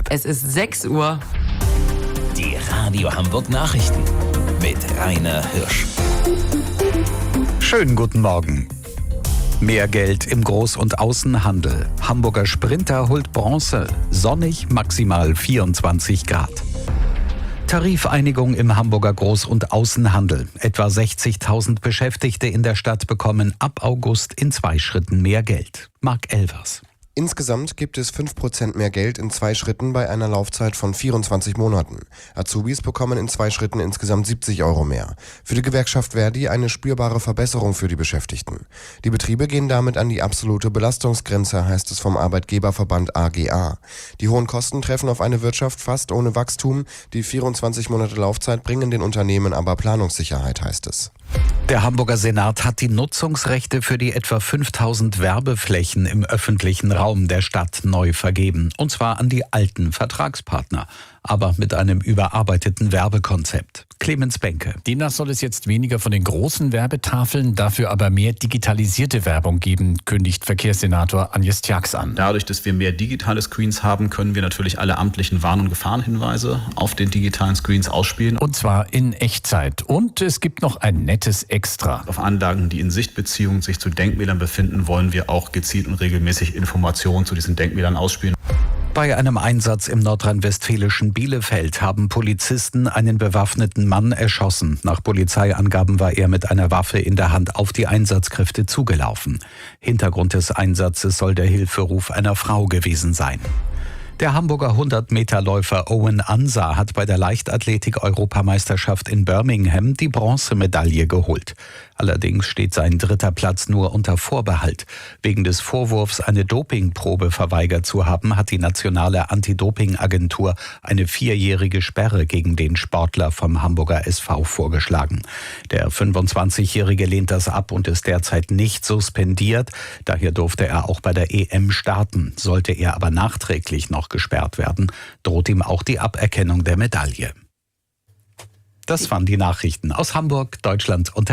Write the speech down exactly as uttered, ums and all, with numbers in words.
Es ist sechs Uhr. Die Radio Hamburg Nachrichten mit Rainer Hirsch. Schönen guten Morgen. Mehr Geld im Groß- und Außenhandel. Hamburger Sprinter holt Bronze. Sonnig, maximal vierundzwanzig Grad. Tarifeinigung im Hamburger Groß- und Außenhandel. Etwa sechzigtausend Beschäftigte in der Stadt bekommen ab August in zwei Schritten mehr Geld. Marc Elvers. Insgesamt gibt es fünf Prozent mehr Geld in zwei Schritten bei einer Laufzeit von vierundzwanzig Monaten. Azubis bekommen in zwei Schritten insgesamt siebzig Euro mehr. Für die Gewerkschaft Verdi eine spürbare Verbesserung für die Beschäftigten. Die Betriebe gehen damit an die absolute Belastungsgrenze, heißt es vom Arbeitgeberverband A G A. Die hohen Kosten treffen auf eine Wirtschaft fast ohne Wachstum. Die vierundzwanzig Monate Laufzeit bringen den Unternehmen aber Planungssicherheit, heißt es. Der Hamburger Senat hat die Nutzungsrechte für die etwa fünftausend Werbeflächen im öffentlichen Raum der Stadt neu vergeben. Und zwar an die alten Vertragspartner, aber mit einem überarbeiteten Werbekonzept. Clemens Benke. Demnach soll es jetzt weniger von den großen Werbetafeln, dafür aber mehr digitalisierte Werbung geben, kündigt Verkehrssenator Agnes Tjax an. Dadurch, dass wir mehr digitale Screens haben, können wir natürlich alle amtlichen Warn- und Gefahrenhinweise auf den digitalen Screens ausspielen. Und zwar in Echtzeit. Und es gibt noch ein nettes Extra. Auf Anlagen, die in Sichtbeziehung sich zu Denkmälern befinden, wollen wir auch gezielt und regelmäßig Informationen zu diesen Denkmälern ausspielen. Bei einem Einsatz im nordrhein-westfälischen Bielefeld haben Polizisten einen bewaffneten Mann erschossen. Nach Polizeiangaben war er mit einer Waffe in der Hand auf die Einsatzkräfte zugelaufen. Hintergrund des Einsatzes soll der Hilferuf einer Frau gewesen sein. Der Hamburger hundert-Meter-Läufer Owen Ansah hat bei der Leichtathletik-Europameisterschaft in Birmingham die Bronzemedaille geholt. Allerdings steht sein dritter Platz nur unter Vorbehalt. Wegen des Vorwurfs, eine Dopingprobe verweigert zu haben, hat die nationale Anti-Doping-Agentur eine vierjährige Sperre gegen den Sportler vom Hamburger S V vorgeschlagen. Der fünfundzwanzigjährige lehnt das ab und ist derzeit nicht suspendiert. Daher durfte er auch bei der E M starten. Sollte er aber nachträglich noch gesperrt werden, droht ihm auch die Aberkennung der Medaille. Das waren die Nachrichten aus Hamburg, Deutschland und der